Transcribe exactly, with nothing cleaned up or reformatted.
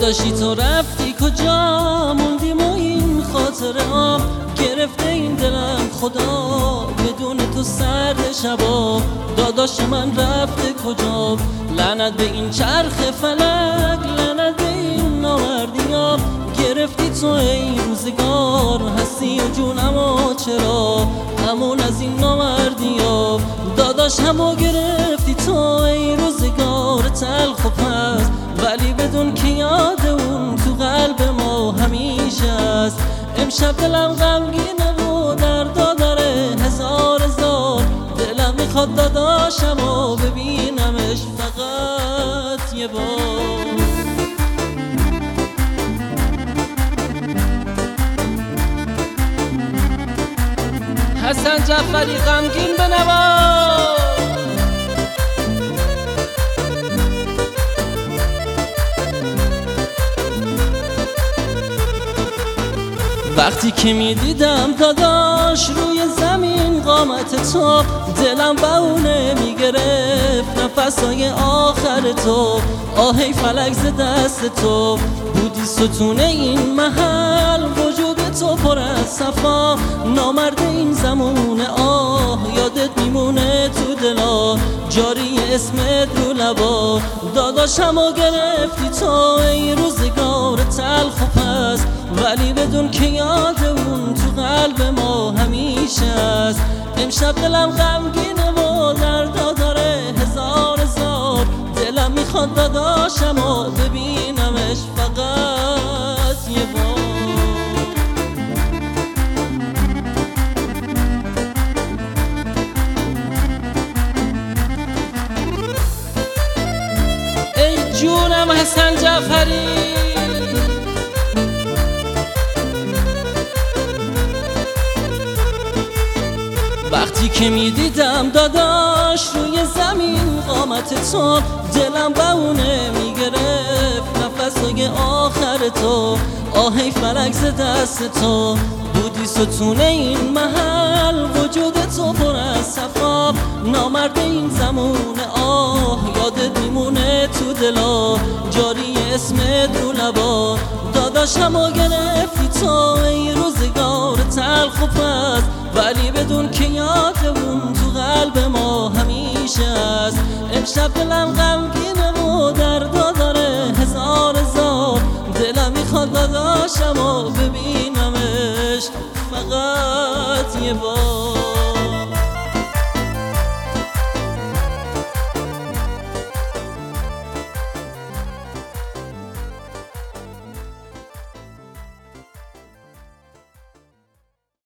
داداشی تو رفتی کجا؟ موندیم و این خاطره ها گرفته این دلم خدا، بدون تو سرد شبا. داداش من رفته کجا؟ لعنت به این چرخ فلک، لعنت به این نامردی ها. گرفتی تو ای روزگار هستی و جونم و چرا همون از این نامردی ها. داداش همو گرفتی تو ای روزگار تلخ و پست، ولی بدون که یاد اون تو قلب ما همیشه است. امشب دلم غمگینه و دردا داره هزار هزار، دلم میخواد داداشمو ببینمش فقط یه بار. حسن جعفری غمگین بنواز. وقتی که میدیدم داداش روی زمین قامت تو، دلم بهونه میگرفت نفسای آخر تو. آهی فلک ز دست تو بودی ستون این محل، وجود تو پر از صفا نامرد این زمون. آه یادت میمونه تو دلا، جاری اسمت رو لبا. داداشمو گرفتی تو ای روزگار تلخ و پست، ولی بدون که یاد اون تو قلب ما همیشه است. امشب دلم غمگینه و دردا داره هزار هزار، دلم میخواد داداشمو ببینمش فقط یه بار. ای جونم حسن جعفری، وقتی که میدیدم داداش روی زمین قامت تو، دلم بهونه میگرفت نفسای آخر تو. آهی فلک ز دست تو بودی ستون این محل، وجود تو پر از صفا نامرد این زمون. آه یادت میمونه تو دلا، جاری اسمت رو لبا. داداشمو گرفتی تو ای روزگار تلخ و پست، ولی بدون که یاد اون تو قلب ما همیشه است. امشب دلم غمگینه و دردا داره هزار هزار، دلم میخواد داداشمو ببینمش فقط یه بار.